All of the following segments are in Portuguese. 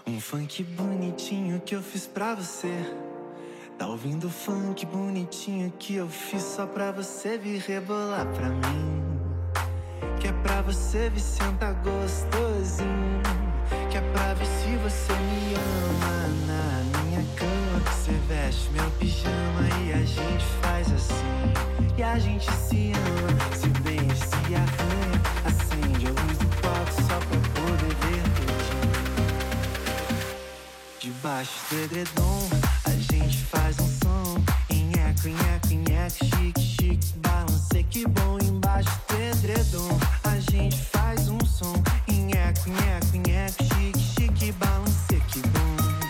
Um funk bonitinho que eu fiz pra você. Tá ouvindo o funk bonitinho que eu fiz só pra você vir rebolar pra mim. Que é pra você vir sentar gostosinho. Que é pra ver se você me ama na minha cama. Que você veste meu pijama e a gente faz assim. E a gente se ama, se beija, se arranha. Acende a luz do quarto só pra poder ver tudinho. Debaixo do edredom a gente faz um som. Nheco, nheco, nheco, chique, chique, balancê, que bom. Embaixo do edredom a gente faz um som. Nheco, nheco, nheco, chique, chique, balancê, que bom.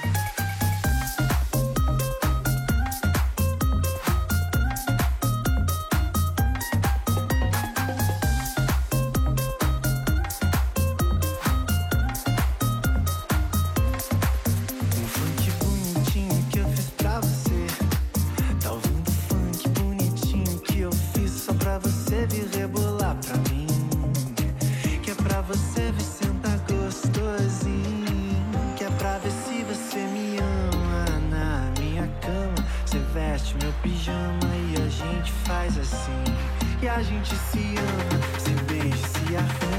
Um funk bonitinho que eu fiz pra você. Tá ouvindo funk bonitinho que eu fiz só pra você vir rebolar pra mim. Que é pra você vir sentar gostosinho. Que é pra ver se você me ama na minha cama. Você veste meu pijama e a gente faz assim. E a gente se ama, se beija, se arranha.